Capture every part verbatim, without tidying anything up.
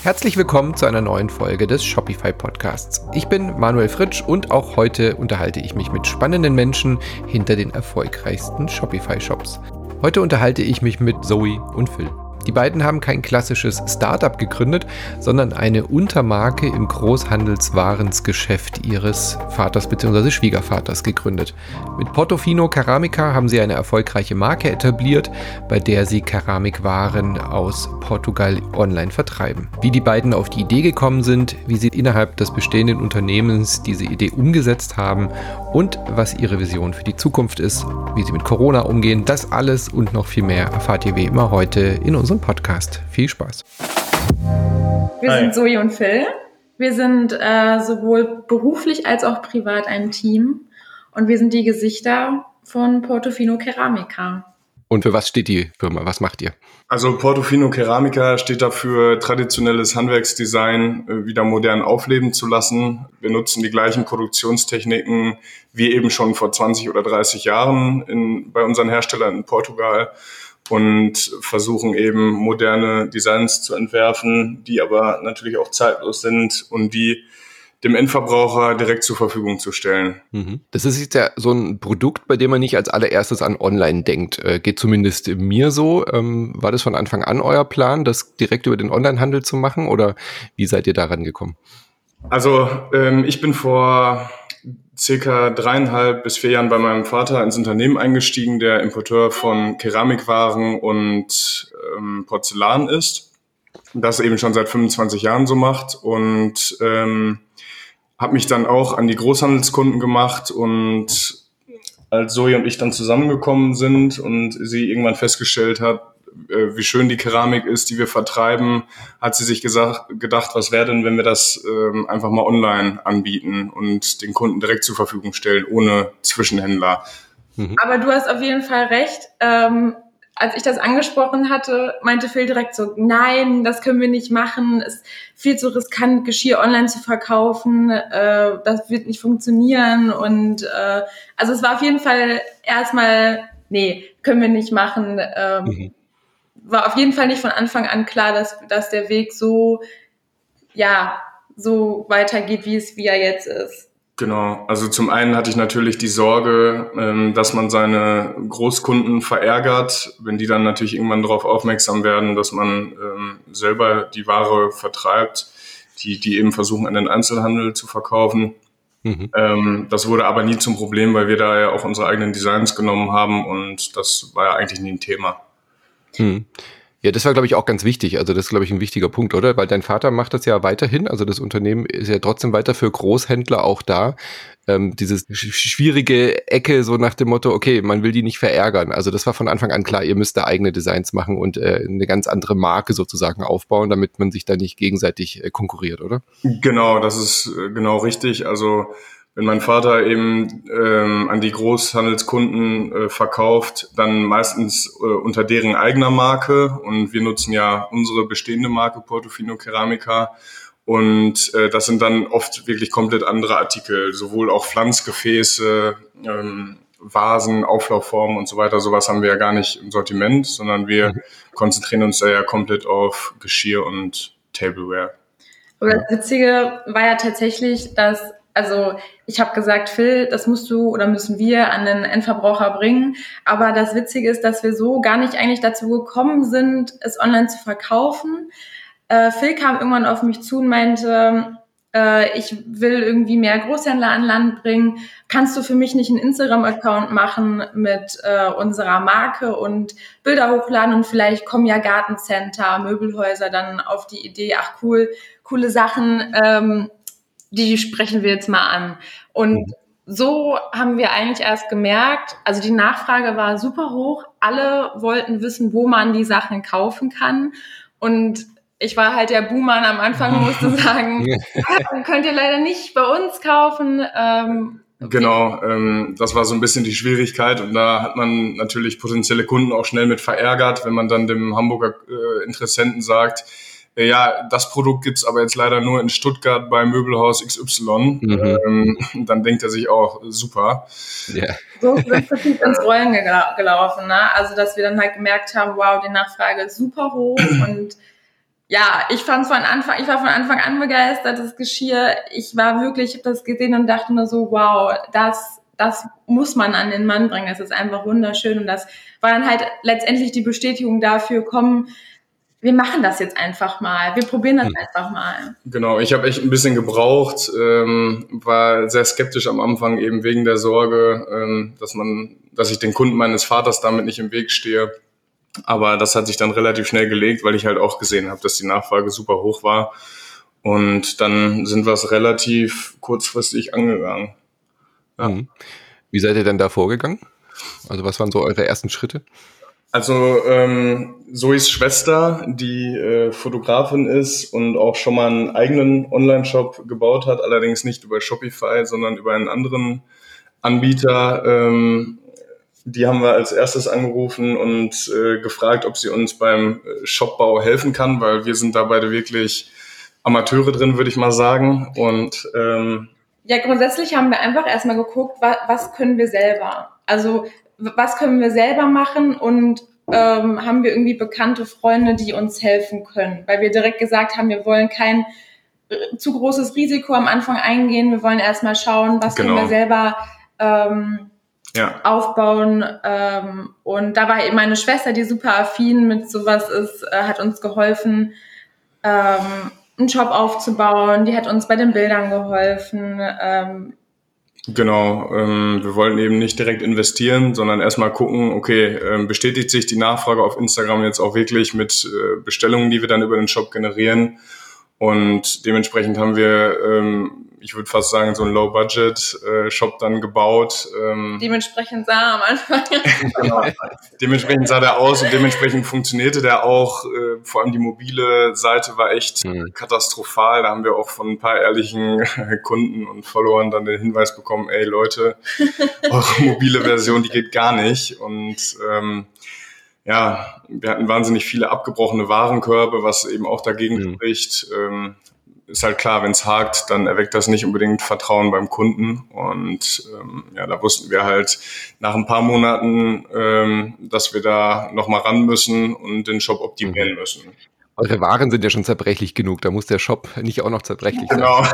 Herzlich willkommen zu einer neuen Folge des Shopify Podcasts. Ich bin Manuel Fritsch und auch heute unterhalte ich mich mit spannenden Menschen hinter den erfolgreichsten Shopify-Shops. Heute unterhalte ich mich mit Zoe und Phil. Die beiden haben kein klassisches Startup gegründet, sondern eine Untermarke im Großhandelswarensgeschäft ihres Vaters bzw. Schwiegervaters gegründet. Mit Portofino Ceramica haben sie eine erfolgreiche Marke etabliert, bei der sie Keramikwaren aus Portugal online vertreiben. Wie die beiden auf die Idee gekommen sind, wie sie innerhalb des bestehenden Unternehmens diese Idee umgesetzt haben und was ihre Vision für die Zukunft ist, wie sie mit Corona umgehen, das alles und noch viel mehr erfahrt ihr wie immer heute in unserem Podcast. Viel Spaß. Wir Hi. sind Zoe und Phil. Wir sind äh, sowohl beruflich als auch privat ein Team und wir sind die Gesichter von Portofino Ceramica. Und für was steht die Firma? Was macht ihr? Also Portofino Ceramica steht dafür, traditionelles Handwerksdesign äh, wieder modern aufleben zu lassen. Wir nutzen die gleichen Produktionstechniken wie eben schon vor zwanzig oder dreißig Jahren in, bei unseren Herstellern in Portugal und versuchen eben moderne Designs zu entwerfen, die aber natürlich auch zeitlos sind und die dem Endverbraucher direkt zur Verfügung zu stellen. Das ist jetzt ja so ein Produkt, bei dem man nicht als allererstes an Online denkt. Äh, geht zumindest mir so. Ähm, war das von Anfang an euer Plan, das direkt über den Onlinehandel zu machen oder wie seid ihr daran gekommen? Also ähm, ich bin vor circa dreieinhalb bis vier Jahren bei meinem Vater ins Unternehmen eingestiegen, der Importeur von Keramikwaren und ähm, Porzellan ist. Das eben schon seit fünfundzwanzig Jahren so macht und ähm, habe mich dann auch an die Großhandelskunden gemacht und als Zoe und ich dann zusammengekommen sind und sie irgendwann festgestellt hat, wie schön die Keramik ist, die wir vertreiben, hat sie sich gesagt, gedacht, was wäre denn, wenn wir das ähm, einfach mal online anbieten und den Kunden direkt zur Verfügung stellen, ohne Zwischenhändler. Mhm. Aber du hast auf jeden Fall recht. Ähm, als ich das angesprochen hatte, meinte Phil direkt so, nein, das können wir nicht machen, es ist viel zu riskant, Geschirr online zu verkaufen, äh, das wird nicht funktionieren und äh, also es war auf jeden Fall erstmal, nee, können wir nicht machen, ähm, mhm. War auf jeden Fall nicht von Anfang an klar, dass, dass der Weg so, ja, so weitergeht, wie es, wie er jetzt ist. Genau, also zum einen hatte ich natürlich die Sorge, ähm, dass man seine Großkunden verärgert, wenn die dann natürlich irgendwann darauf aufmerksam werden, dass man ähm, selber die Ware vertreibt, die, die eben versuchen, an den Einzelhandel zu verkaufen. Mhm. Ähm, das wurde aber nie zum Problem, weil wir da ja auch unsere eigenen Designs genommen haben und das war ja eigentlich nie ein Thema. Hm. Ja, das war, glaube ich, auch ganz wichtig. Also das ist, glaube ich, ein wichtiger Punkt, oder? Weil dein Vater macht das ja weiterhin. Also das Unternehmen ist ja trotzdem weiter für Großhändler auch da. Ähm, diese sch- schwierige Ecke so nach dem Motto, okay, man will die nicht verärgern. Also das war von Anfang an klar, ihr müsst da eigene Designs machen und äh, eine ganz andere Marke sozusagen aufbauen, damit man sich da nicht gegenseitig äh, konkurriert, oder? Genau, das ist äh, genau richtig. Also wenn mein Vater eben ähm, an die Großhandelskunden äh, verkauft, dann meistens äh, unter deren eigener Marke und wir nutzen ja unsere bestehende Marke Portofino Ceramica und äh, das sind dann oft wirklich komplett andere Artikel, sowohl auch Pflanzgefäße, ähm, Vasen, Auflaufformen und so weiter. Sowas haben wir ja gar nicht im Sortiment, sondern wir mhm. konzentrieren uns da ja komplett auf Geschirr und Tableware. Aber das Witzige war ja tatsächlich, dass Also ich habe gesagt, Phil, das musst du oder müssen wir an den Endverbraucher bringen. Aber das Witzige ist, dass wir so gar nicht eigentlich dazu gekommen sind, es online zu verkaufen. Äh, Phil kam irgendwann auf mich zu und meinte, äh, ich will irgendwie mehr Großhändler an Land bringen. Kannst du für mich nicht einen Instagram-Account machen mit äh, unserer Marke und Bilder hochladen? Und vielleicht kommen ja Gartencenter, Möbelhäuser dann auf die Idee, ach cool, coole Sachen, ähm, die sprechen wir jetzt mal an. Und so haben wir eigentlich erst gemerkt, also die Nachfrage war super hoch. Alle wollten wissen, wo man die Sachen kaufen kann. Und ich war halt der Buhmann am Anfang, musste sagen, ja, könnt ihr leider nicht bei uns kaufen. Ähm, Genau, ähm, das war so ein bisschen die Schwierigkeit und da hat man natürlich potenzielle Kunden auch schnell mit verärgert, wenn man dann dem Hamburger äh, Interessenten sagt, ja, das Produkt gibt's aber jetzt leider nur in Stuttgart bei Möbelhaus X Y. Mhm. Ähm, dann denkt er sich auch, super. Yeah. So sind wir ins Rollen gelau- gelaufen, ne? Also, dass wir dann halt gemerkt haben, wow, die Nachfrage ist super hoch und ja, ich fand von Anfang, ich war von Anfang an begeistert, das Geschirr. Ich war wirklich, ich habe das gesehen und dachte nur so, wow, das, das muss man an den Mann bringen. Das ist einfach wunderschön. Und das war dann halt letztendlich die Bestätigung dafür, komm, wir machen das jetzt einfach mal. Wir probieren das hm. einfach mal. Genau, ich habe echt ein bisschen gebraucht, ähm, war sehr skeptisch am Anfang eben wegen der Sorge, ähm, dass man, dass ich den Kunden meines Vaters damit nicht im Weg stehe. Aber das hat sich dann relativ schnell gelegt, weil ich halt auch gesehen habe, dass die Nachfrage super hoch war. Und dann sind wir es relativ kurzfristig angegangen. Ja. Wie seid ihr denn da vorgegangen? Also was waren so eure ersten Schritte? Also ähm, Zoes Schwester, die äh, Fotografin ist und auch schon mal einen eigenen Online-Shop gebaut hat, allerdings nicht über Shopify, sondern über einen anderen Anbieter, ähm, die haben wir als erstes angerufen und äh, gefragt, ob sie uns beim Shopbau helfen kann, weil wir sind da beide wirklich Amateure drin, würde ich mal sagen. Und ähm, ja, grundsätzlich haben wir einfach erstmal geguckt, was, was können wir selber? Also was können wir selber machen und ähm, haben wir irgendwie bekannte Freunde, die uns helfen können? Weil wir direkt gesagt haben, wir wollen kein äh, zu großes Risiko am Anfang eingehen. Wir wollen erstmal schauen, was genau. können wir selber ähm, Ja. aufbauen ähm, und da war eben meine Schwester, die super affin mit sowas ist, äh, hat uns geholfen, ähm, einen Shop aufzubauen, die hat uns bei den Bildern geholfen. Ähm. Genau, ähm, wir wollten eben nicht direkt investieren, sondern erstmal gucken, okay, ähm, bestätigt sich die Nachfrage auf Instagram jetzt auch wirklich mit äh, Bestellungen, die wir dann über den Shop generieren, und dementsprechend haben wir ähm, ich würde fast sagen, so ein Low-Budget-Shop dann gebaut. Ähm, dementsprechend sah er am Anfang. Genau. Dementsprechend sah der aus und dementsprechend funktionierte der auch. Äh, vor allem die mobile Seite war echt mhm. katastrophal. Da haben wir auch von ein paar ehrlichen Kunden und Followern dann den Hinweis bekommen, ey Leute, eure mobile Version, die geht gar nicht. Und ähm, ja, wir hatten wahnsinnig viele abgebrochene Warenkörbe, was eben auch dagegen mhm. spricht. Ähm, ist halt klar, wenn es hakt, dann erweckt das nicht unbedingt Vertrauen beim Kunden. Und ähm, ja, da wussten wir halt nach ein paar Monaten, ähm, dass wir da nochmal ran müssen und den Shop optimieren mhm. müssen. Eure Waren sind ja schon zerbrechlich genug, da muss der Shop nicht auch noch zerbrechlich sein. Genau.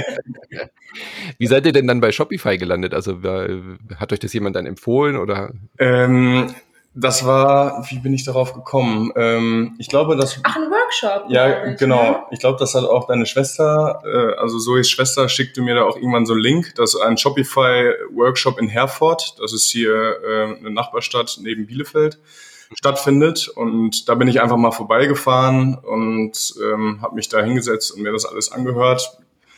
Wie seid ihr denn dann bei Shopify gelandet? Also hat euch das jemand dann empfohlen oder? Ähm, Das war, wie bin ich darauf gekommen? Ähm, ich glaube, dass... Ach, ein Workshop. Ja, ich, genau. Ne? Ich glaube, das hat auch deine Schwester, äh, also Zoes Schwester schickte mir da auch irgendwann so einen Link. Das ist ein Shopify-Workshop in Herford. Das ist hier äh, eine Nachbarstadt neben Bielefeld, stattfindet. Und da bin ich einfach mal vorbeigefahren und ähm, habe mich da hingesetzt und mir das alles angehört.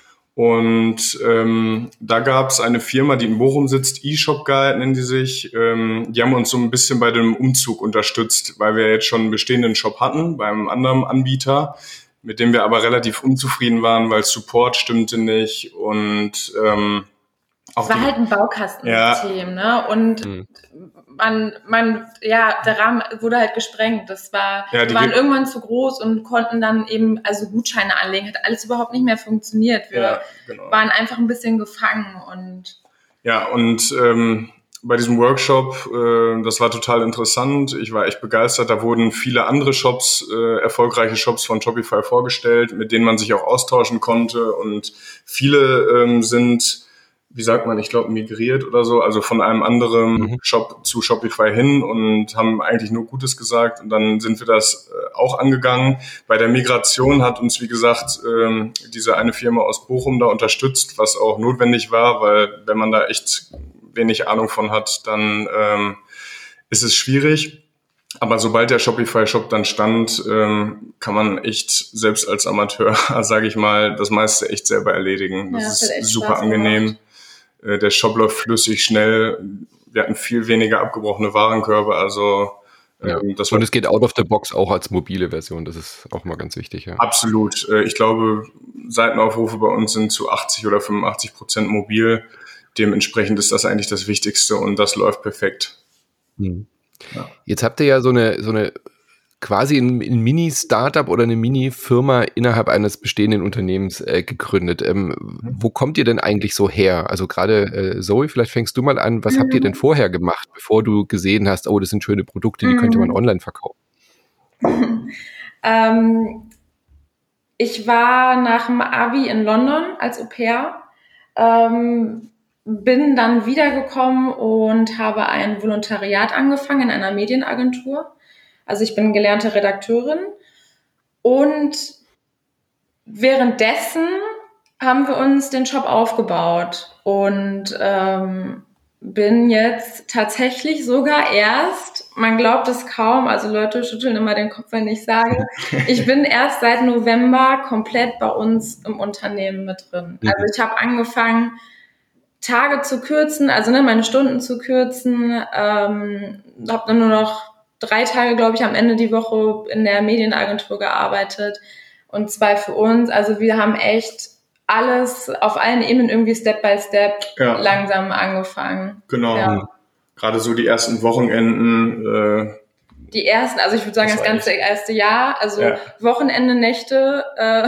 Und ähm, da gab es eine Firma, die in Bochum sitzt, eShop Guide nennen die sich. Ähm, die haben uns so ein bisschen bei dem Umzug unterstützt, weil wir jetzt schon einen bestehenden Shop hatten beim anderen Anbieter, mit dem wir aber relativ unzufrieden waren, weil Support stimmte nicht und ähm, es war halt ein Baukastensystem, ja. ne? Und mhm. man, man, ja, der Rahmen wurde halt gesprengt. Das war, ja, die waren Ge- irgendwann zu groß und konnten dann eben, also Gutscheine anlegen, hat alles überhaupt nicht mehr funktioniert. Wir ja, genau. waren einfach ein bisschen gefangen und. Ja, und ähm, bei diesem Workshop, äh, das war total interessant. Ich war echt begeistert. Da wurden viele andere Shops, äh, erfolgreiche Shops von Shopify vorgestellt, mit denen man sich auch austauschen konnte. Und viele ähm, sind, wie sagt man, ich glaube, migriert oder so, also von einem anderen mhm. Shop zu Shopify hin und haben eigentlich nur Gutes gesagt. Und dann sind wir das äh, auch angegangen. Bei der Migration hat uns, wie gesagt, ähm, diese eine Firma aus Bochum da unterstützt, was auch notwendig war, weil wenn man da echt wenig Ahnung von hat, dann ähm, ist es schwierig. Aber sobald der Shopify-Shop dann stand, ähm, kann man echt, selbst als Amateur, sage ich mal, das meiste echt selber erledigen. Das ja, ist super angenehm. Gemacht. Der Shop läuft flüssig, schnell. Wir hatten viel weniger abgebrochene Warenkörbe. Also ja. ähm, das Und es geht out of the box auch als mobile Version. Das ist auch mal ganz wichtig. Ja. Absolut. Ich glaube, Seitenaufrufe bei uns sind zu achtzig oder fünfundachtzig Prozent mobil. Dementsprechend ist das eigentlich das Wichtigste und das läuft perfekt. Hm. Ja. Jetzt habt ihr ja so eine, so eine quasi ein, ein Mini-Startup oder eine Mini-Firma innerhalb eines bestehenden Unternehmens äh, gegründet. Ähm, mhm. Wo kommt ihr denn eigentlich so her? Also gerade äh, Zoe, vielleicht fängst du mal an. Was mhm. habt ihr denn vorher gemacht, bevor du gesehen hast, oh, das sind schöne Produkte, die mhm. könnte man online verkaufen? ähm, Ich war nach dem Abi in London als Au-pair, ähm, bin dann wiedergekommen und habe ein Volontariat angefangen in einer Medienagentur. Also ich bin gelernte Redakteurin und währenddessen haben wir uns den Shop aufgebaut und ähm, bin jetzt tatsächlich sogar erst, man glaubt es kaum, also Leute schütteln immer den Kopf, wenn ich sage, ich bin erst seit November komplett bei uns im Unternehmen mit drin. Mhm. Also ich habe angefangen, Tage zu kürzen, also ne, meine Stunden zu kürzen, ähm, habe dann nur noch drei Tage, glaube ich, am Ende die Woche in der Medienagentur gearbeitet und zwei für uns. Also wir haben echt alles auf allen Ebenen irgendwie Step by Step ja. langsam angefangen. Genau. Ja. Gerade so die ersten Wochenenden. Äh, die ersten, also ich würde sagen das, das ganze echt. erste Jahr, also ja. Wochenende, Nächte, äh,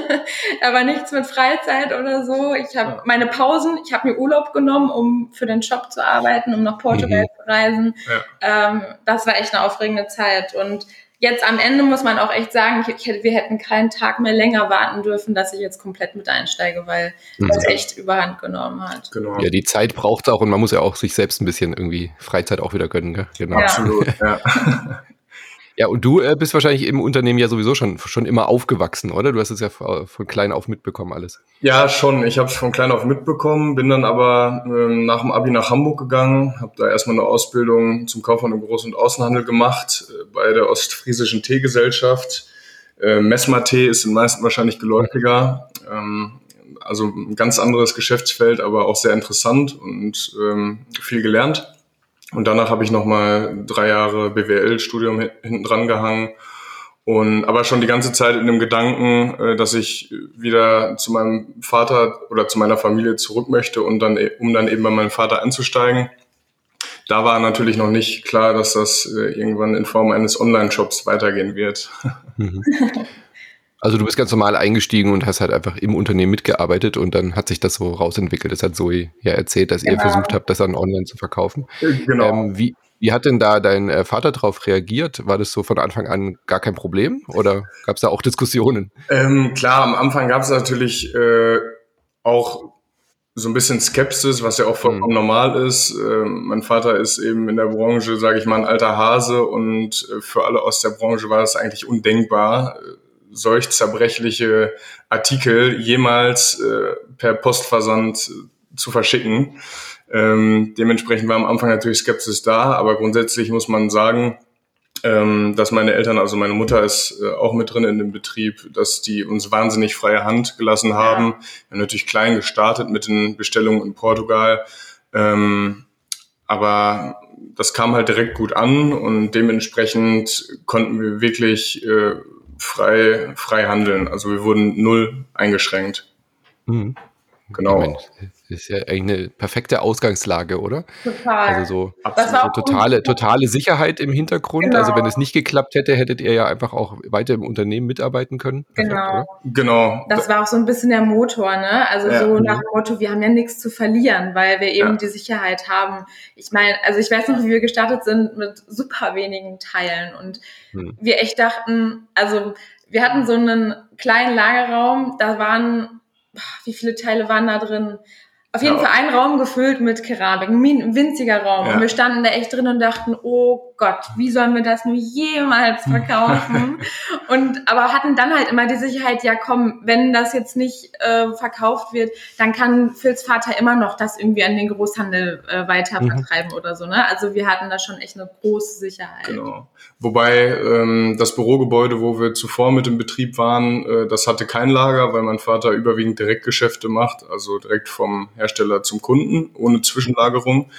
da war nichts mit Freizeit oder so. Ich habe ja. meine Pausen, ich habe mir Urlaub genommen, um für den Shop zu arbeiten, um nach Portugal mhm. zu reisen. Ja. Ähm, das war echt eine aufregende Zeit und jetzt am Ende muss man auch echt sagen, ich, ich, wir hätten keinen Tag mehr länger warten dürfen, dass ich jetzt komplett mit einsteige, weil mhm. das echt überhand genommen hat. Genau. Ja, die Zeit braucht es auch und man muss ja auch sich selbst ein bisschen irgendwie Freizeit auch wieder gönnen. Gell? Genau. Ja. Absolut, ja. Ja, und du äh, bist wahrscheinlich im Unternehmen ja sowieso schon, schon immer aufgewachsen, oder? Du hast es ja von klein auf mitbekommen alles. Ja, schon. Ich habe es von klein auf mitbekommen, bin dann aber ähm, nach dem Abi nach Hamburg gegangen, habe da erstmal eine Ausbildung zum Kaufmann im Groß- und Außenhandel gemacht äh, bei der Ostfriesischen Teegesellschaft. Äh, Messmer-Tee ist den meisten wahrscheinlich geläufiger. Ähm, also ein ganz anderes Geschäftsfeld, aber auch sehr interessant und ähm, viel gelernt. Und danach habe ich nochmal drei Jahre B W L-Studium hinten dran gehangen. Und aber schon die ganze Zeit in dem Gedanken, dass ich wieder zu meinem Vater oder zu meiner Familie zurück möchte und dann, um dann eben bei meinem Vater einzusteigen. Da war natürlich noch nicht klar, dass das irgendwann in Form eines Online-Shops weitergehen wird. Mhm. Also du bist ganz normal eingestiegen und hast halt einfach im Unternehmen mitgearbeitet und dann hat sich das so rausentwickelt. Das hat Zoe ja erzählt, dass genau. ihr versucht habt, das dann online zu verkaufen. Genau. Ähm, wie, wie hat denn da dein äh, Vater drauf reagiert? War das so von Anfang an gar kein Problem oder gab es da auch Diskussionen? Ähm, klar, am Anfang gab es natürlich äh, auch so ein bisschen Skepsis, was ja auch vollkommen mhm. normal ist. Ähm, mein Vater ist eben in der Branche, sage ich mal, ein alter Hase und äh, für alle aus der Branche war das eigentlich undenkbar, solch zerbrechliche Artikel jemals äh, per Postversand äh, zu verschicken. Ähm, dementsprechend war am Anfang natürlich Skepsis da, aber grundsätzlich muss man sagen, ähm, dass meine Eltern, also meine Mutter ist äh, auch mit drin in dem Betrieb, dass die uns wahnsinnig freie Hand gelassen haben. Ja. Wir haben natürlich klein gestartet mit den Bestellungen in Portugal, ähm, aber das kam halt direkt gut an und dementsprechend konnten wir wirklich äh, frei frei handeln. Also wir wurden null eingeschränkt. Mhm. Genau. Mensch, das ist ja eigentlich eine perfekte Ausgangslage, oder? Total. Also so, das war so totale, totale Sicherheit im Hintergrund. Genau. Also wenn es nicht geklappt hätte, hättet ihr ja einfach auch weiter im Unternehmen mitarbeiten können. Perfekt, genau. Oder? Genau. Das war auch so ein bisschen der Motor, ne? Also ja. so nach dem Motto, wir haben ja nichts zu verlieren, weil wir eben ja. die Sicherheit haben. Ich meine, also ich weiß noch, wie wir gestartet sind mit super wenigen Teilen und hm. wir echt dachten, also wir hatten so einen kleinen Lagerraum, da waren wie viele Teile waren da drin? Auf jeden ja. Fall ein Raum gefüllt mit Keramik, ein winziger Raum. Ja. Und wir standen da echt drin und dachten, oh Gott, wie sollen wir das nur jemals verkaufen? und aber hatten dann halt immer die Sicherheit, ja komm, wenn das jetzt nicht äh, verkauft wird, dann kann Phils Vater immer noch das irgendwie an den Großhandel äh, weiter mhm. vertreiben oder so. Ne? Also wir hatten da schon echt eine große Sicherheit. Genau. Wobei ähm, das Bürogebäude, wo wir zuvor mit im Betrieb waren, äh, das hatte kein Lager, weil mein Vater überwiegend Direktgeschäfte macht, also direkt vom Hersteller zum Kunden, ohne Zwischenlagerung.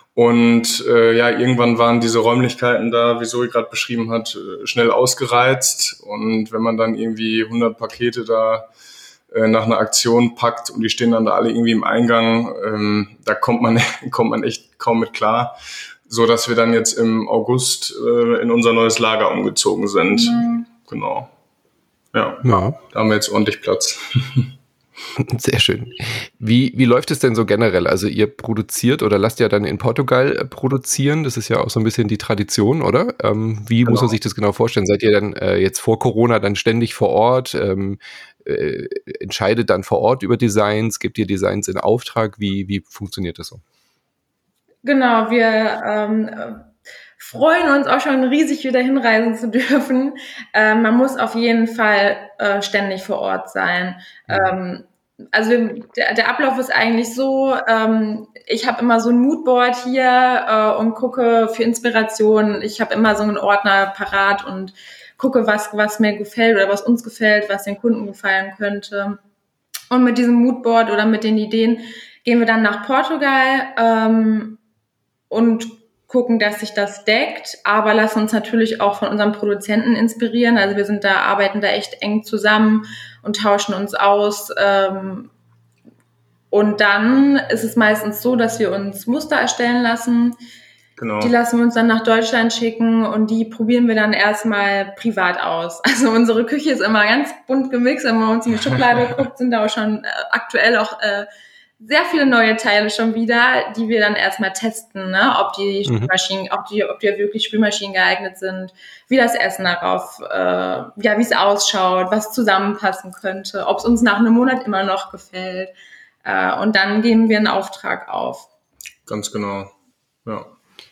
Und äh, ja, irgendwann waren diese Räumlichkeiten da, wie Zoe gerade beschrieben hat, schnell ausgereizt. Und wenn man dann irgendwie hundert Pakete da äh, nach einer Aktion packt und die stehen dann da alle irgendwie im Eingang, ähm, da kommt man kommt man echt kaum mit klar. So dass wir dann jetzt im August äh, in unser neues Lager umgezogen sind. Mhm. Genau. Ja, ja, da haben wir jetzt ordentlich Platz. Sehr schön. Wie, wie läuft es denn so generell? Also ihr produziert oder lasst ja dann in Portugal äh, produzieren. Das ist ja auch so ein bisschen die Tradition, oder? Ähm, wie genau. muss man sich das genau vorstellen? Seid ihr dann äh, jetzt vor Corona dann ständig vor Ort? Ähm, äh, entscheidet dann vor Ort über Designs? Gebt ihr Designs in Auftrag? Wie, wie funktioniert das so? Genau, wir ähm, freuen uns auch schon riesig, wieder hinreisen zu dürfen. Ähm, man muss auf jeden Fall äh, ständig vor Ort sein. Mhm. Ähm, also der, der Ablauf ist eigentlich so, ähm, ich habe immer so ein Moodboard hier äh, und gucke für Inspiration. Ich habe immer so einen Ordner parat und gucke, was, was mir gefällt oder was uns gefällt, was den Kunden gefallen könnte. Und mit diesem Moodboard oder mit den Ideen gehen wir dann nach Portugal ähm, und gucken, dass sich das deckt, aber lassen uns natürlich auch von unseren Produzenten inspirieren. Also wir sind da, arbeiten da echt eng zusammen und tauschen uns aus. Ähm, und dann ist es meistens so, dass wir uns Muster erstellen lassen. Genau. Die lassen wir uns dann nach Deutschland schicken und die probieren wir dann erstmal privat aus. Also unsere Küche ist immer ganz bunt gemixt. Wenn man uns in die Schublade guckt, sind da auch schon äh, aktuell auch äh, sehr viele neue Teile schon wieder, die wir dann erstmal testen, ne? Ob die Spülmaschinen, mhm. ob die, ob die wirklich Spülmaschinen geeignet sind, wie das Essen darauf, äh, ja, wie es ausschaut, was zusammenpassen könnte, ob es uns nach einem Monat immer noch gefällt. Äh, und dann geben wir einen Auftrag auf. Ganz genau, ja.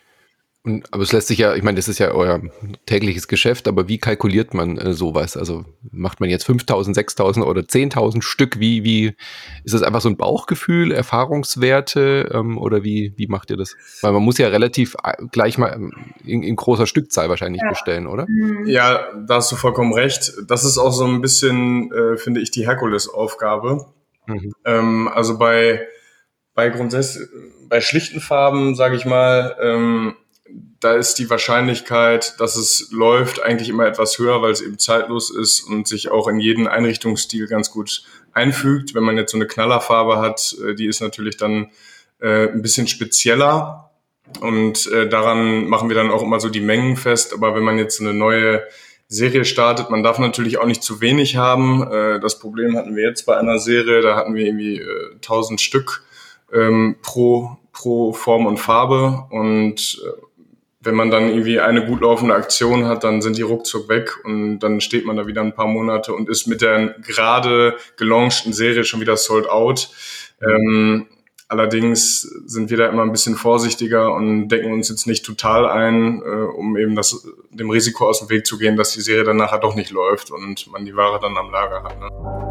Und, aber es lässt sich ja, ich meine, das ist ja euer tägliches Geschäft, aber wie kalkuliert man äh, sowas? Also macht man jetzt fünftausend, sechstausend oder zehntausend Stück? Wie, wie, ist das einfach so ein Bauchgefühl, Erfahrungswerte ähm, oder wie, wie macht ihr das? Weil man muss ja relativ gleich mal in, in großer Stückzahl wahrscheinlich ja. bestellen, oder? Ja, da hast du vollkommen recht. Das ist auch so ein bisschen, äh, finde ich, die Herkulesaufgabe. Mhm. Ähm, also bei, bei grundsätzlich, bei schlichten Farben, sage ich mal, ähm, da ist die Wahrscheinlichkeit, dass es läuft, eigentlich immer etwas höher, weil es eben zeitlos ist und sich auch in jeden Einrichtungsstil ganz gut einfügt. Wenn man jetzt so eine Knallerfarbe hat, die ist natürlich dann äh, ein bisschen spezieller und äh, daran machen wir dann auch immer so die Mengen fest. Aber wenn man jetzt eine neue Serie startet, man darf natürlich auch nicht zu wenig haben. Äh, das Problem hatten wir jetzt bei einer Serie, da hatten wir irgendwie äh, tausend Stück ähm, pro, pro Form und Farbe und äh, wenn man dann irgendwie eine gut laufende Aktion hat, dann sind die ruckzuck weg und dann steht man da wieder ein paar Monate und ist mit der gerade gelaunchten Serie schon wieder sold out. Ähm, allerdings sind wir da immer ein bisschen vorsichtiger und decken uns jetzt nicht total ein, äh, um eben das, dem Risiko aus dem Weg zu gehen, dass die Serie dann nachher doch nicht läuft und man die Ware dann am Lager hat. Ne?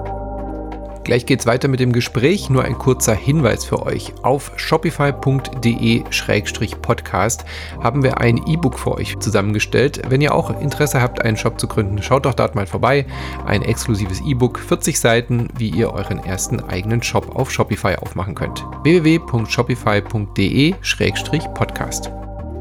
Gleich geht's weiter mit dem Gespräch. Nur ein kurzer Hinweis für euch. Auf shopify punkt de Schrägstrich Podcast haben wir ein E-Book für euch zusammengestellt. Wenn ihr auch Interesse habt, einen Shop zu gründen, schaut doch dort mal vorbei. Ein exklusives E-Book, vierzig Seiten, wie ihr euren ersten eigenen Shop auf Shopify aufmachen könnt. w w w punkt shopify punkt de Schrägstrich Podcast.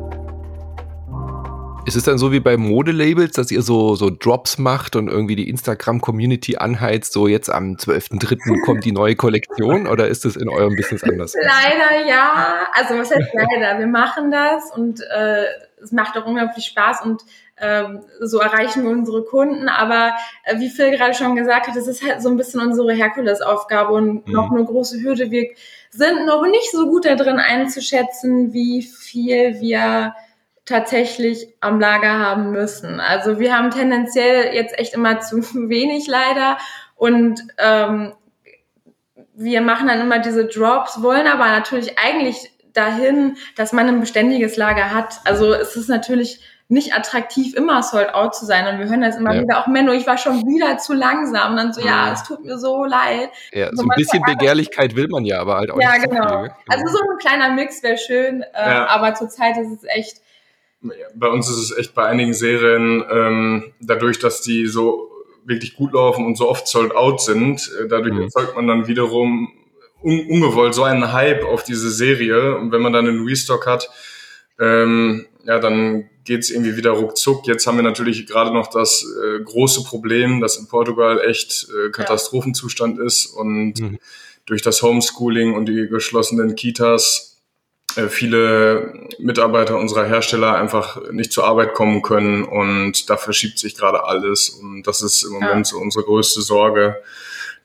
Ist es dann so wie bei Modelabels, dass ihr so, so Drops macht und irgendwie die Instagram-Community anheizt, so jetzt am zwölften dritten kommt die neue Kollektion, oder ist es in eurem Business anders? Leider ja, also was heißt leider? Wir machen das und äh, es macht auch unglaublich Spaß und ähm, so erreichen wir unsere Kunden, aber äh, wie Phil gerade schon gesagt hat, das ist halt so ein bisschen unsere Herkulesaufgabe und mhm. noch eine große Hürde. Wir sind noch nicht so gut da drin einzuschätzen, wie viel wir tatsächlich am Lager haben müssen. Also wir haben tendenziell jetzt echt immer zu wenig leider und ähm, wir machen dann immer diese Drops, wollen aber natürlich eigentlich dahin, dass man ein beständiges Lager hat. Also es ist natürlich nicht attraktiv, immer sold out zu sein und wir hören das immer ja. wieder, auch Menno, ich war schon wieder zu langsam und dann so, ja, es tut mir so leid. Ja, so ein bisschen Begehrlichkeit will man ja, aber halt auch ja, nicht genau. so viel. Also so ein kleiner Mix wäre schön, äh, ja. aber zurzeit ist es echt. Bei uns ist es echt bei einigen Serien, ähm, dadurch, dass die so wirklich gut laufen und so oft sold out sind, äh, dadurch mhm. erzeugt man dann wiederum un- ungewollt so einen Hype auf diese Serie. Und wenn man dann einen Restock hat, ähm, ja, dann geht's irgendwie wieder ruckzuck. Jetzt haben wir natürlich gerade noch das äh, große Problem, dass in Portugal echt äh, Katastrophenzustand ist und mhm. durch das Homeschooling und die geschlossenen Kitas viele Mitarbeiter unserer Hersteller einfach nicht zur Arbeit kommen können und da verschiebt sich gerade alles und das ist im Moment ja. so unsere größte Sorge,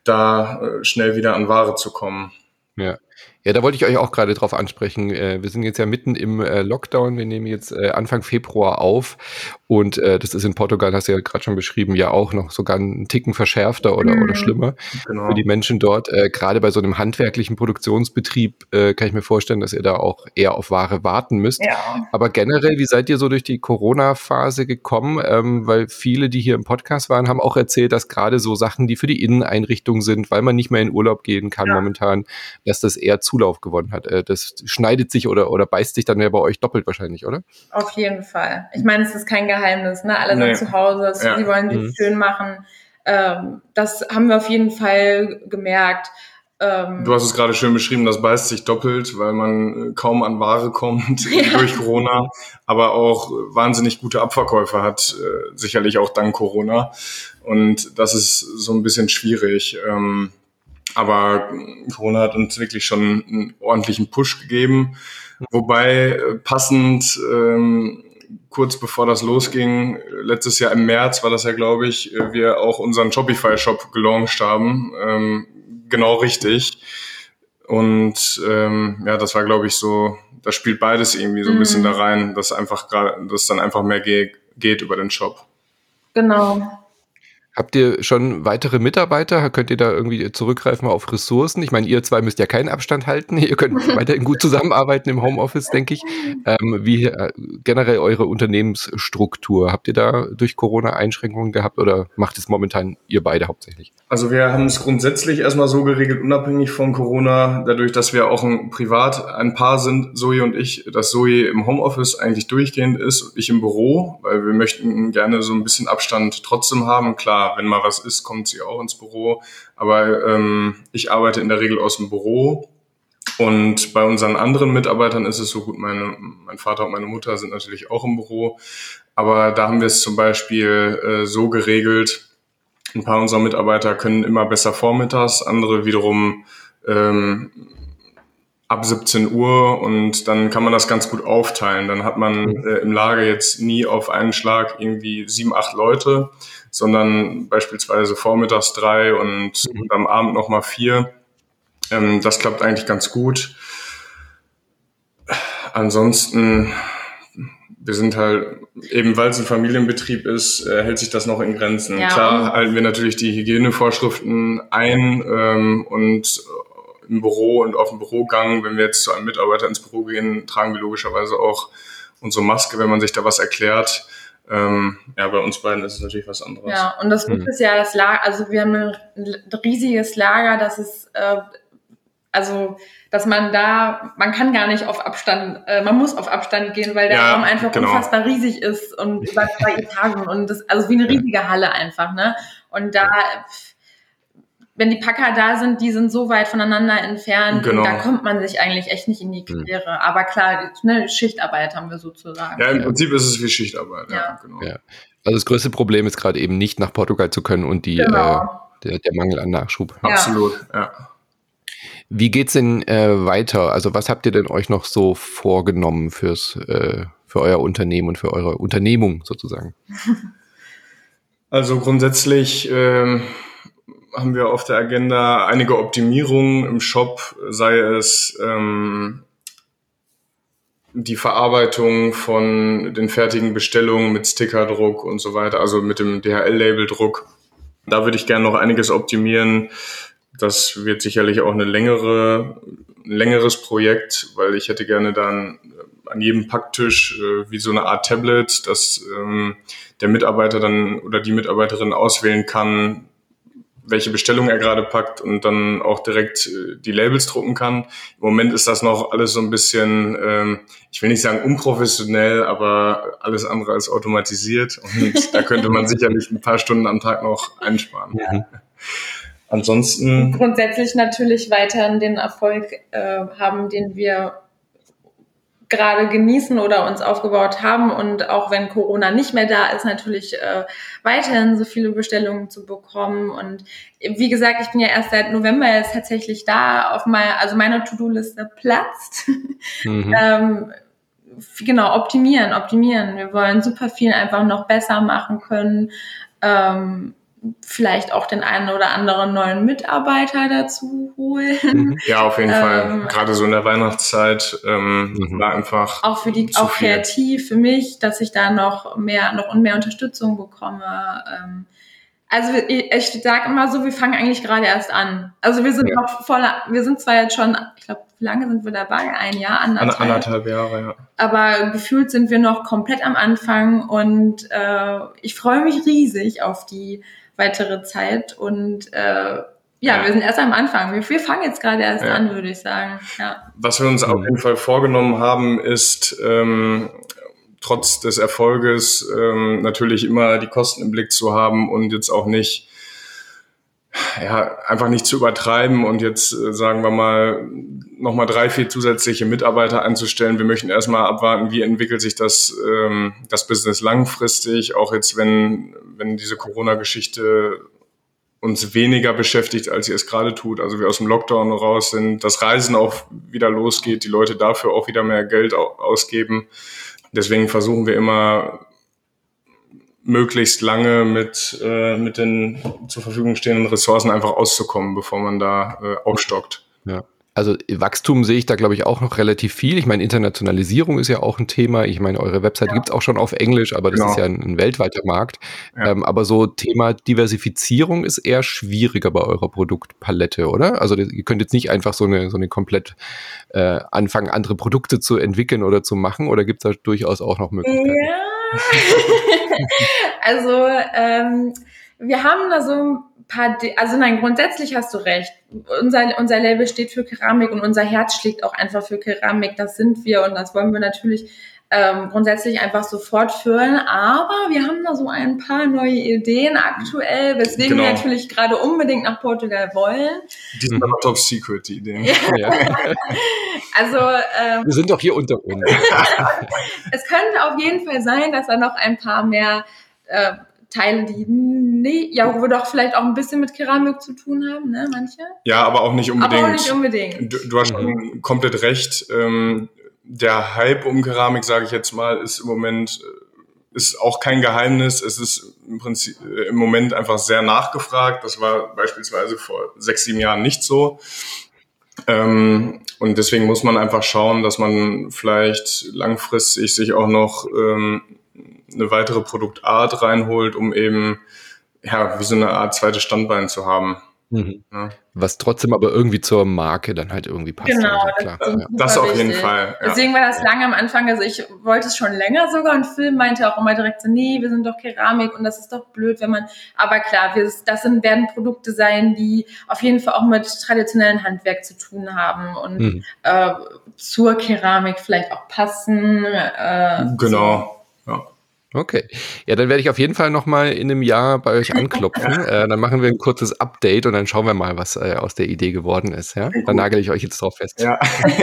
da äh, schnell wieder an Ware zu kommen. Ja. Ja, da wollte ich euch auch gerade drauf ansprechen. Wir sind jetzt ja mitten im Lockdown. Wir nehmen jetzt Anfang Februar auf. Und das ist in Portugal, hast du ja gerade schon beschrieben, ja auch noch sogar einen Ticken verschärfter oder, mhm. oder schlimmer genau. für die Menschen dort. Gerade bei so einem handwerklichen Produktionsbetrieb kann ich mir vorstellen, dass ihr da auch eher auf Ware warten müsst. Ja. Aber generell, wie seid ihr so durch die Corona-Phase gekommen? Weil viele, die hier im Podcast waren, haben auch erzählt, dass gerade so Sachen, die für die Inneneinrichtung sind, weil man nicht mehr in Urlaub gehen kann ja. momentan, dass das eher Zulauf gewonnen hat. Das schneidet sich oder, oder beißt sich dann ja bei euch doppelt wahrscheinlich, oder? Auf jeden Fall. Ich meine, es ist kein Geheimnis, ne? Alle nee. sind zu Hause, ja. sie wollen sich mhm. schön machen. Ähm, das haben wir auf jeden Fall gemerkt. Ähm, du hast es gerade schön beschrieben, das beißt sich doppelt, weil man kaum an Ware kommt ja. durch Corona, aber auch wahnsinnig gute Abverkäufe hat, äh, sicherlich auch dank Corona. Und das ist so ein bisschen schwierig. Ähm, Aber Corona hat uns wirklich schon einen ordentlichen Push gegeben. Wobei passend ähm, kurz bevor das losging, letztes Jahr im März war das ja, glaube ich, wir auch unseren Shopify-Shop gelauncht haben. Ähm, genau richtig. Und ähm, ja, das war, glaube ich, so, das spielt beides irgendwie so ein bisschen da rein, dass einfach gerade, dass dann einfach mehr ge- geht über den Shop. Genau. Habt ihr schon weitere Mitarbeiter? Könnt ihr da irgendwie zurückgreifen auf Ressourcen? Ich meine, ihr zwei müsst ja keinen Abstand halten. Ihr könnt weiterhin gut zusammenarbeiten im Homeoffice, denke ich. Ähm, wie äh, generell eure Unternehmensstruktur? Habt ihr da durch Corona Einschränkungen gehabt oder macht es momentan ihr beide hauptsächlich? Also wir haben es grundsätzlich erstmal so geregelt, unabhängig von Corona, dadurch, dass wir auch ein privat ein Paar sind, Zoe und ich, dass Zoe im Homeoffice eigentlich durchgehend ist und ich im Büro, weil wir möchten gerne so ein bisschen Abstand trotzdem haben. Klar, wenn mal was ist, kommt sie auch ins Büro. Aber ähm, ich arbeite in der Regel aus dem Büro. Und bei unseren anderen Mitarbeitern ist es so gut, meine, mein Vater und meine Mutter sind natürlich auch im Büro. Aber da haben wir es zum Beispiel äh, so geregelt, ein paar unserer Mitarbeiter können immer besser vormittags, andere wiederum ähm, ab siebzehn Uhr und dann kann man das ganz gut aufteilen. Dann hat man äh, im Lager jetzt nie auf einen Schlag irgendwie sieben, acht Leute, sondern beispielsweise vormittags drei und, und am Abend nochmal vier. Ähm, das klappt eigentlich ganz gut. Ansonsten, wir sind halt, eben weil es ein Familienbetrieb ist, äh, hält sich das noch in Grenzen. Ja. Klar halten wir natürlich die Hygienevorschriften ein ähm, und im Büro und auf dem Bürogang, wenn wir jetzt zu einem Mitarbeiter ins Büro gehen, tragen wir logischerweise auch unsere Maske, wenn man sich da was erklärt. Ähm, ja, bei uns beiden ist es natürlich was anderes. Ja, und das Gute hm. ist ja das Lager, also wir haben ein riesiges Lager, das ist, äh, also, dass man da, man kann gar nicht auf Abstand, äh, man muss auf Abstand gehen, weil der ja, Raum einfach genau. unfassbar riesig ist und über zwei Etagen und das, also wie eine riesige Halle einfach, ne? Und da, wenn die Packer da sind, die sind so weit voneinander entfernt, genau. und da kommt man sich eigentlich echt nicht in die Quere. Mhm. Aber klar, ne, Schichtarbeit haben wir sozusagen. Ja, im Prinzip ist es wie Schichtarbeit. Ja, ja genau. Ja. Also das größte Problem ist gerade eben nicht nach Portugal zu können und die genau. äh, der, der Mangel an Nachschub. Ja. Absolut, ja. Wie geht's denn äh, weiter? Also was habt ihr denn euch noch so vorgenommen fürs äh, für euer Unternehmen und für eure Unternehmung sozusagen? Also grundsätzlich ähm, haben wir auf der Agenda einige Optimierungen im Shop, sei es ähm, die Verarbeitung von den fertigen Bestellungen mit Stickerdruck und so weiter, also mit dem D H L-Labeldruck. Da würde ich gerne noch einiges optimieren. Das wird sicherlich auch eine längere, ein längeres Projekt, weil ich hätte gerne dann an jedem Packtisch äh, wie so eine Art Tablet, dass ähm, der Mitarbeiter dann oder die Mitarbeiterin auswählen kann, welche Bestellung er gerade packt und dann auch direkt äh, die Labels drucken kann. Im Moment ist das noch alles so ein bisschen, ähm, ich will nicht sagen unprofessionell, aber alles andere als automatisiert und da könnte man sicherlich ein paar Stunden am Tag noch einsparen. Ja. Ansonsten grundsätzlich natürlich weiterhin den Erfolg äh, haben, den wir gerade genießen oder uns aufgebaut haben und auch wenn Corona nicht mehr da ist, natürlich äh, weiterhin so viele Bestellungen zu bekommen und wie gesagt, ich bin ja erst seit November jetzt tatsächlich da, auf meine, also meine To-Do-Liste platzt. Mhm. ähm, genau, optimieren, optimieren. Wir wollen super viel einfach noch besser machen können. Ähm, vielleicht auch den einen oder anderen neuen Mitarbeiter dazu holen. Ja, auf jeden ähm, Fall. Gerade so in der Weihnachtszeit ähm, mhm. war einfach auch für die, auch viel. kreativ für mich, dass ich da noch mehr, noch und mehr Unterstützung bekomme. Ähm, also ich, ich sage immer so, wir fangen eigentlich gerade erst an. Also wir sind ja. noch voller, wir sind zwar jetzt schon, ich glaube, wie lange sind wir dabei? Ein Jahr, anderthalb? Anderthalb Jahre, ja. Aber gefühlt sind wir noch komplett am Anfang und äh, ich freue mich riesig auf die weitere Zeit und äh, ja, ja, wir sind erst am Anfang. Wir, wir fangen jetzt gerade erst ja. an, würde ich sagen. Ja. Was wir uns auf jeden Fall vorgenommen haben, ist ähm, trotz des Erfolges ähm, natürlich immer die Kosten im Blick zu haben und jetzt auch nicht, ja, einfach nicht zu übertreiben und jetzt, äh, sagen wir mal, nochmal drei, vier zusätzliche Mitarbeiter einzustellen. Wir möchten erstmal abwarten, wie entwickelt sich das, ähm, das Business langfristig, auch jetzt, wenn, wenn diese Corona-Geschichte uns weniger beschäftigt, als sie es gerade tut. Also wir aus dem Lockdown raus sind, das Reisen auch wieder losgeht, die Leute dafür auch wieder mehr Geld ausgeben. Deswegen versuchen wir immer, möglichst lange mit äh, mit den zur Verfügung stehenden Ressourcen einfach auszukommen, bevor man da äh, aufstockt. Ja. Also Wachstum sehe ich da, glaube ich, auch noch relativ viel. Ich meine, Internationalisierung ist ja auch ein Thema. Ich meine, eure Website ja. gibt's auch schon auf Englisch, aber das genau. ist ja ein, ein weltweiter Markt. Ja. Ähm, aber so Thema Diversifizierung ist eher schwieriger bei eurer Produktpalette, oder? Also ihr könnt jetzt nicht einfach so eine so eine komplett äh, anfangen, andere Produkte zu entwickeln oder zu machen, oder gibt's da durchaus auch noch Möglichkeiten? Ja. also ähm, wir haben da so ein paar, De- also nein, grundsätzlich hast du recht. Unser, unser Label steht für Keramik und unser Herz schlägt auch einfach für Keramik. Das sind wir und das wollen wir natürlich ähm, grundsätzlich einfach so fortführen. Aber wir haben da so ein paar neue Ideen aktuell, weswegen genau. wir natürlich gerade unbedingt nach Portugal wollen. Die sind aber top secret, die Ideen. Ja. Also ähm, wir sind doch hier unter uns. Es könnte auf jeden Fall sein, dass da noch ein paar mehr äh, Teile, die nee, ja, wo doch vielleicht auch ein bisschen mit Keramik zu tun haben, ne, manche? Ja, aber auch nicht unbedingt. Aber auch nicht unbedingt. Du, du hast schon komplett recht. Ähm, der Hype um Keramik, sage ich jetzt mal, ist im Moment ist auch kein Geheimnis. Es ist im Prinzip äh, im Moment einfach sehr nachgefragt. Das war beispielsweise vor sechs, sieben Jahren nicht so. Ähm, und deswegen muss man einfach schauen, dass man vielleicht langfristig sich auch noch ähm, eine weitere Produktart reinholt, um eben ja wie so eine Art zweites Standbein zu haben. Mhm. Ja. Was trotzdem aber irgendwie zur Marke dann halt irgendwie passt. Genau, also, klar. Das, ja. das auf jeden Fall. Ja. Deswegen war das lange am Anfang, also ich wollte es schon länger sogar und Phil meinte auch immer direkt so, nee, wir sind doch Keramik und das ist doch blöd, wenn man, aber klar, wir, das sind, werden Produkte sein, die auf jeden Fall auch mit traditionellem Handwerk zu tun haben und mhm. äh, zur Keramik vielleicht auch passen. Äh, genau, so. Ja. Okay. Ja, dann werde ich auf jeden Fall nochmal in einem Jahr bei euch anklopfen. äh, dann machen wir ein kurzes Update und dann schauen wir mal, was äh, aus der Idee geworden ist. Ja? Dann nagel ich euch jetzt drauf fest. Ja.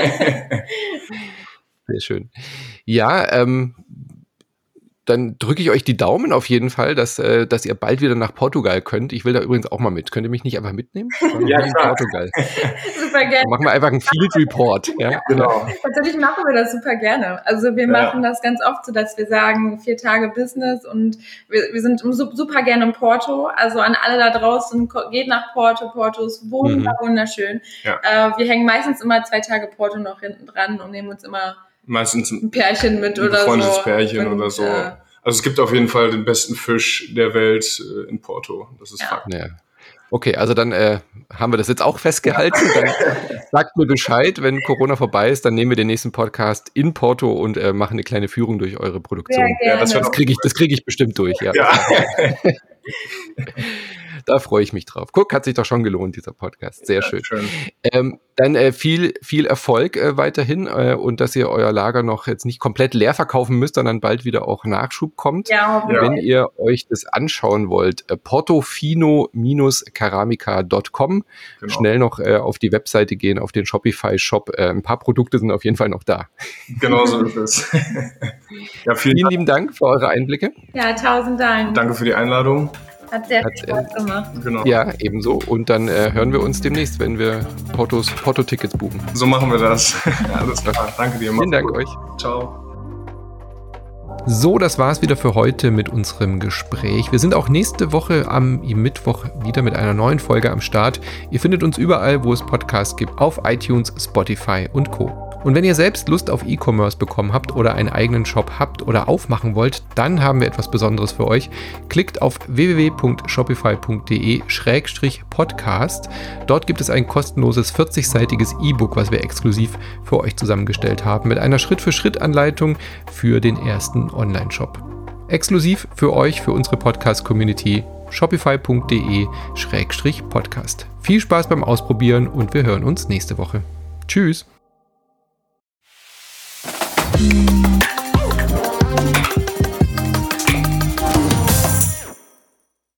Sehr schön. Ja, ähm, dann drücke ich euch die Daumen auf jeden Fall, dass, äh, dass ihr bald wieder nach Portugal könnt. Ich will da übrigens auch mal mit. Könnt ihr mich nicht einfach mitnehmen? Ja, klar. Portugal. Super gerne. Dann machen wir einfach einen Field Report. Ja, genau. Natürlich machen wir das super gerne. Also wir machen ja. das ganz oft so, dass wir sagen, vier Tage Business und wir, wir sind super gerne in Porto. Also an alle da draußen, geht nach Porto. Porto ist wunderschön. Ja. Äh, wir hängen meistens immer zwei Tage Porto noch hinten dran und nehmen uns immer meistens ein Pärchen mit ein oder so. Befreundetes Pärchen und, oder so. Äh, also es gibt auf jeden Fall den besten Fisch der Welt äh, in Porto. Das ist ja. Fakt. Ja. Okay, also dann äh, haben wir das jetzt auch festgehalten. Dann sagt mir Bescheid, wenn Corona vorbei ist, dann nehmen wir den nächsten Podcast in Porto und äh, machen eine kleine Führung durch eure Produktion. Ja, das das kriege ich, das krieg ich bestimmt durch. Ja. ja. Da freue ich mich drauf. Guck, hat sich doch schon gelohnt, dieser Podcast. Sehr ja, schön. schön. Ähm, dann äh, viel, viel Erfolg äh, weiterhin äh, und dass ihr euer Lager noch jetzt nicht komplett leer verkaufen müsst, sondern bald wieder auch Nachschub kommt. Ja, ja. Wenn ihr euch das anschauen wollt, äh, portofino Bindestrich keramica Punkt com. Genau. Schnell noch äh, auf die Webseite gehen, auf den Shopify-Shop. Äh, ein paar Produkte sind auf jeden Fall noch da. Genau so ist es. Ja, vielen, vielen Dank. lieben Dank für eure Einblicke. Ja, tausend Dank. Danke für die Einladung. Hat sehr Hat, viel Spaß äh, gemacht. Genau. Ja, ebenso. Und dann äh, hören wir uns demnächst, wenn wir Portos, Porto-Tickets buchen. So machen wir das. Ja, alles klar. Danke dir. Vielen Dank gut. euch. Ciao. So, das war's wieder für heute mit unserem Gespräch. Wir sind auch nächste Woche am Mittwoch wieder mit einer neuen Folge am Start. Ihr findet uns überall, wo es Podcasts gibt, auf iTunes, Spotify und Co. Und wenn ihr selbst Lust auf E-Commerce bekommen habt oder einen eigenen Shop habt oder aufmachen wollt, dann haben wir etwas Besonderes für euch. Klickt auf w w w punkt shopify punkt d e schrägstrich podcast. Dort gibt es ein kostenloses vierzigseitiges E-Book, was wir exklusiv für euch zusammengestellt haben, mit einer Schritt-für-Schritt-Anleitung für den ersten Online-Shop. Exklusiv für euch, für unsere Podcast-Community, shopify punkt d e schrägstrich podcast. Viel Spaß beim Ausprobieren und wir hören uns nächste Woche. Tschüss! Mhm.